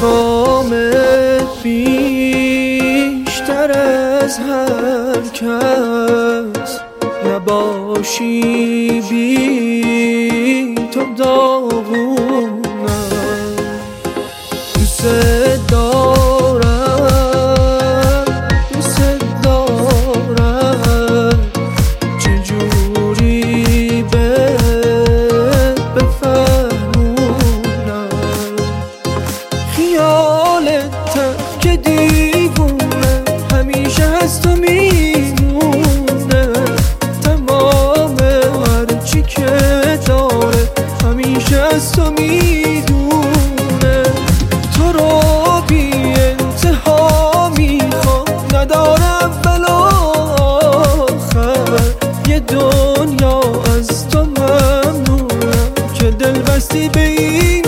میخوامت بیشتر از هر کس، نباشی بی تو داغونم. دوست دارم چجوری بفهمونم. خیالت که دیوونه همیشه هست و میمونه، تمام هرچی که داره همیشه هست و میدونه. تو رو بی انتها میخوام، ندارم بلا آخر. یه دنیا از تو ممنونم که دل بستی به این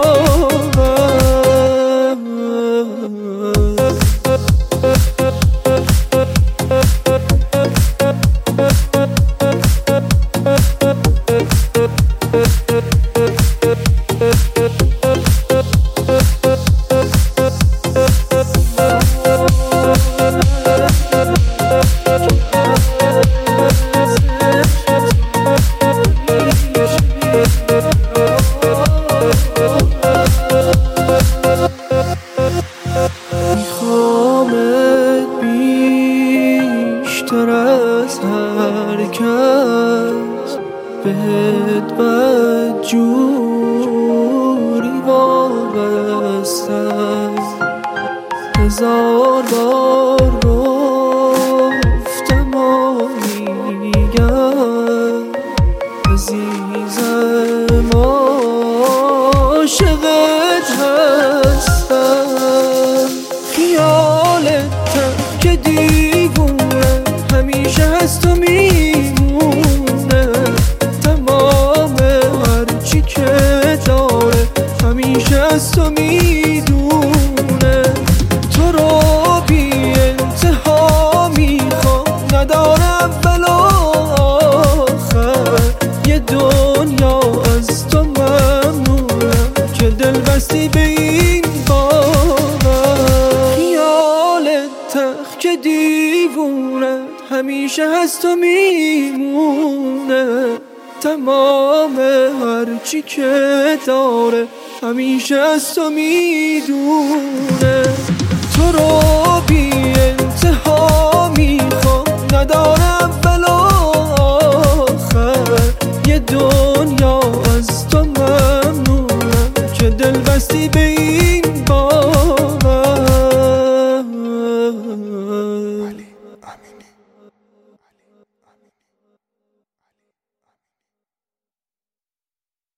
میخوامت بیشتر از هر کس، بهت بدجوری وابستم. هزار بار گفتم و میگم عزیزم عاشقت هستم. خیالت که دیوونه همیشه هست و میمونه، تمام هرچی که داره همیشه هست و میدونه. تو رو بی انتها میخوام، ندارم بلا آخر. یه دنیا از تو ممنونم که دل بستی به این که دیوونه همیشه هست و میمونه، تمام هرچی که داره همیشه هست و میدونه. تو رو بی انتها میخوام، ندارم بلا آخر. یه دنیا از تو ممنونم که دل بستی به